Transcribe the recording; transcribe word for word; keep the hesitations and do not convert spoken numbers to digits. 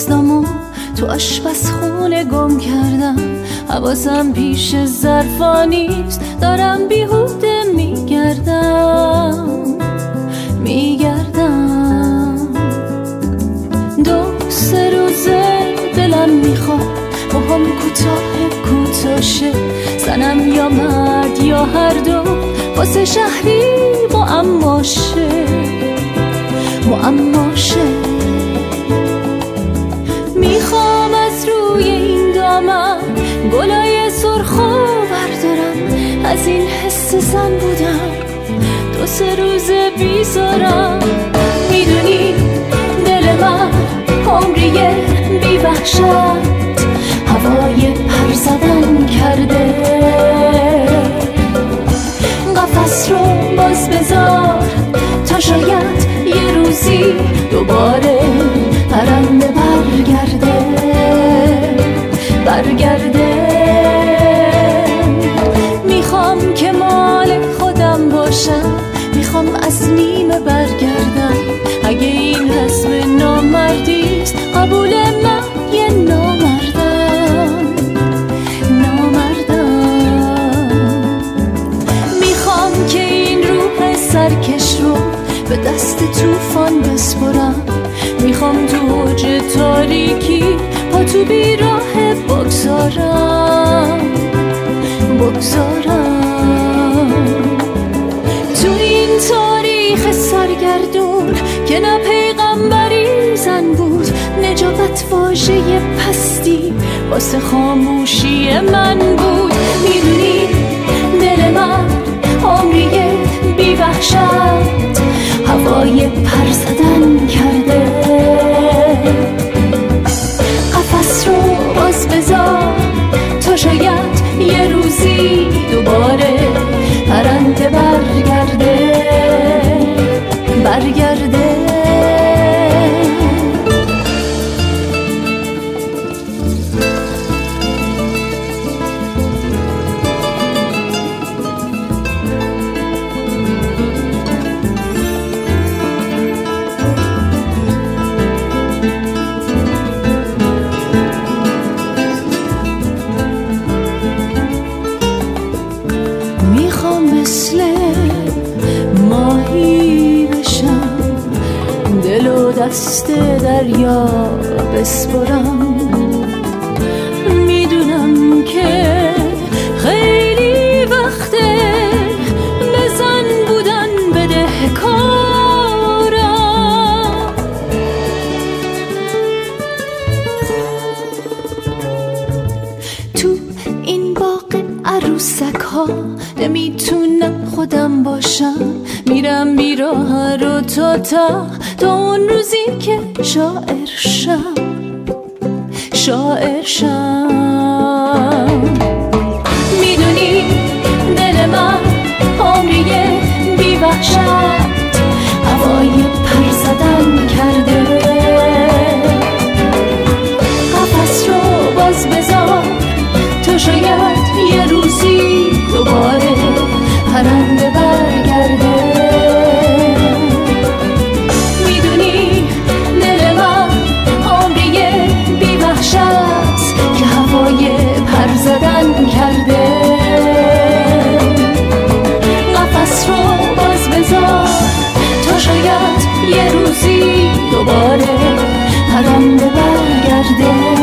دستامو تو آشپزخونه گم کردم، حواسم پیش ظرفا نیست، دارم بیهوده میگردم میگردم دو سه روزه دلم میخواد موهام کوتاه کوتاه شه، زنم یا مرد یا هر دو، واسه شهری معماشه معماشه. میخوام از روی این دامن گلای سرخو بردارم، از این حس زن بودم دو سه روزه بیزارم. میدونی دل من عمریه بی وحشت، هوای پر زدن کرده، قفس رو باز بذار تا شاید یه روزی دوباره پرنده برگرده برگرده. میخوام که مال خودم باشم، میخوام از نیمه برگردم، اگه این رسم نامردیست قبول من یه نامردم نامردم. میخوام که این روح سرکش رو به دست طوفان بسپرم، میخوام تو اوج تاریکی پا تو بیراه بگذارم بگذارم. تو این تاریخ سرگردون که نه پیغمبری زن بود، نجابت واژه پستی واسه خاموشی من بود. میدونی دل من عمریه بی وحشت، هوای پر زدن کرده، قفس رو باز بذار تا شاید یه روزی دوباره پرنده برگرده برگرده. مثل ماهی بشم، دل و دست دریا بسپرم. میدونم که خیلی وقته به زن بودن بدهکارم، تو این باغ عروسک ها نمیتونم خودم باشم، میرم بیراه رو تا تا تا اون روزی که شاعر شم شاعر شم. میدونی دل من عمریه بی وحشت، هوای پر زدن کرده، قفس رو باز بذار تا شاید یه روزی دوباره پرنده برگرده. میدونی دل من عمریه بی وحشت که هوای پر زدن کرده، قفس رو باز بذار تا شاید یه روزی دوباره پرنده برگرده